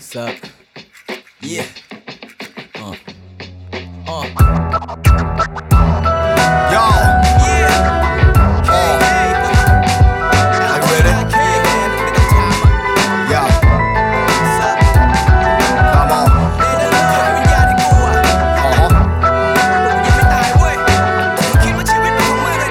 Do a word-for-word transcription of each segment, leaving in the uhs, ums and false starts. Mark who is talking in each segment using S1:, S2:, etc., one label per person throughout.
S1: What's up? Yeah. Uh. Uh.
S2: Yo.
S1: Yeah. Hey, hey.
S2: Are you ready? Yeah.
S1: What's up?
S2: Come on.
S1: วิญญาณที่กูอะ
S2: Uh-huh.
S1: ยังไม่ตายเว้ยคิดว่าชีวิตเป็นของมึงเลยดิ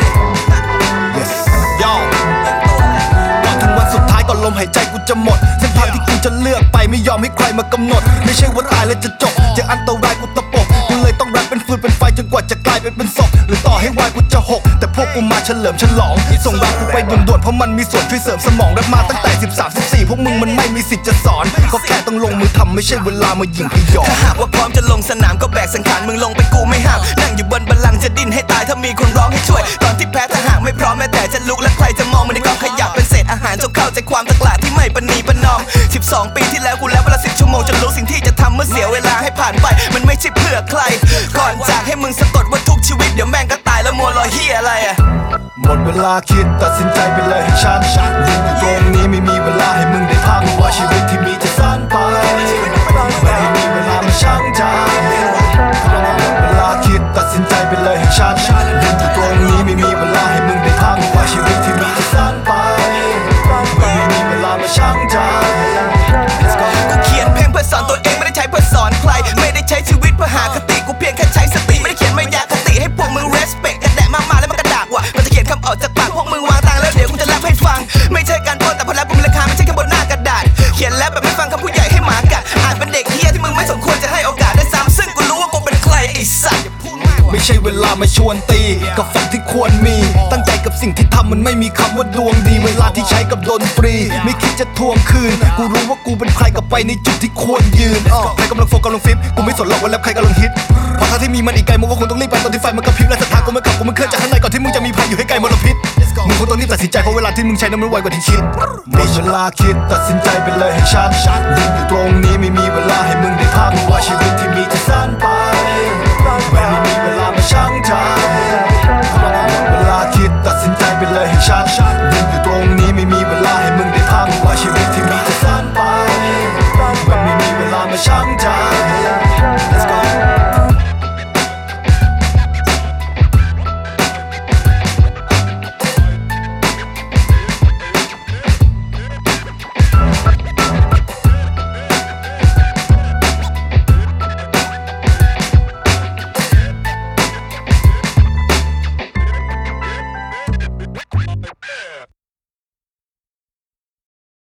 S2: Yes. Yo.
S1: ยังตัวเลย
S2: ก่อนถึงวันสุดท้ายก่อนลมหายใจกูจะหมดเส้นทางที่กูจะเลือกไปไม่ยอมให้ใครมากำหนดไม่ใช่ว่าตายแล้วจะจบจะอันตรายกูตะปบกูเลยต้องแรปเป็นฟืนเป็นไฟจนกว่าจะกลายเป็นเป็นศพหรือต่อให้วายกูจะหกแต่พวกกูมาเฉลิมฉลองส่งแรปกูไปด่วนๆเพราะมันมีส่วนช่วยเสริมสมองแรปมาตั้งแต่สิบสาม สิบสี่พวกมึงมันไม่มีสิทธิ์จะสอนก็แค่ต้องลงมือทำไม่ใช่เวลามายิงพยอง
S1: ถ้าหากว่าพร้อมจะลงสนามก็แบกสังขารมึงลงไปกูไม่ห้ามนั่งอยู่บนบัลลังก์จะดิ้นให้ตายถ้ามีคนร้องให้ช่วยตอนที่แพ้ถ้าหากไม่พร้อมแม้แต่จะลุกและใครจะมองมันในกองขยะเป็นเศษอาหารจงเข้าใจความตะกละที่ไม่ประนีประนอมสิบสองปีที่แล้วกูแล้วเวลาสิบชั่วโมงจนรู้สิ่งที่จะทำเมื่อเสียเวลาให้ผ่านไปมันไม่ใช่เพื่อใครก่อนจากให้มึงสะกดว่าทุกชีวิตเดี๋ยวแม่งก็ตายแล้วมัวรอเฮียอะไรอะ
S2: หมดเวลาคิดตัดสินใจไปเลยให้ชัดยืนอยู่ตรงนี้ไม่มีเวลาให้มึงได้พักเพราะว่าชีวิตที่มีจะสั้นไปไม่มีเวลามาชั่งใจหมดเวลาคิดตัดสินใจไปเลยให้ชัดยืนอยู่ตรงนี้ไม่มีเวลาให้มึงได้พักเพราะว่าชีวิตที่มีจะสั้นไปไม่มีเวลามาชั่งใจ
S1: กูเขียนเพลงเพื่อสอนตัวเองไม่ได้ใช้เพื่อสอนใครไม่ได้ใช้ชีวิตเพื่อหาคติกูเพียงแค่ใช้สติไม่ได้เขียนมายาคติให้พวกมึง respect กันแดะมากๆแล้วมันกระดากว่ะมันจะเขียนคำออกจากปากพวกมึงวางตังแล้วเดี๋ยวกูจะแรปให้ฟังไม่ใช่การโทษแต่พอแรปกูมีราคาไม่ใช่แค่บนหน้ากระดาษเขียนแรปแบบไม่ฟังคำผู้ใหญ่ให้หมากัดอ่านเป็นเด็กเฮียที่มึงไม่สมควรจะให้โอกาสได้ซ้ำซึ่งกูรู้ว่ากูเป็นใครไอ้สัตว์
S2: ไม่ใช่เวลามาชวนตีกับฝั่งที่ควรมี ตั้งใจกับสิ่งที่ทำมันไม่มีคำว่าดวงดีเวลาที่ใช้กับดนตรีไม่คิดจะทวงคืนกูรู้ว่ากูเป็นใครกับไปในจุดที่ควรยืนอ้อใครกำลังโฟกัสกำลังฟิตกูไม่สนหรอกว่าแล้วใครกำลังฮิตเพราะถ้าที่มีมันอีกไกลมึงก็คงต้องรีบไปตอนที่ไฟมันกระพริบและศรัทธากูมันขับกูมันเคลื่อนจากข้างในก่อนที่มึงจะมีภัยอยู่ให้ไกลมลพิษมึงคงต้องรีบตัดสินใจเพราะเวลาที่มึงใช้นั้นมันไวกว่าที่คิดหมดเวลาคิดตัดสินใจไปเลยให้ชัดยืนอยู่ตรงนี้ไม่มีเวลาให้มึงได้พักเพราะว่าชีวิตที่มีจะสั้นไปไม่มีเวลามาชั่งใจเวลาคิดตัดสินใจไปเลยให้ชัดยืนอยู่ตรงนี้ไม่มีเวลาให้มึงได้พักเพราะว่าชีวิตที่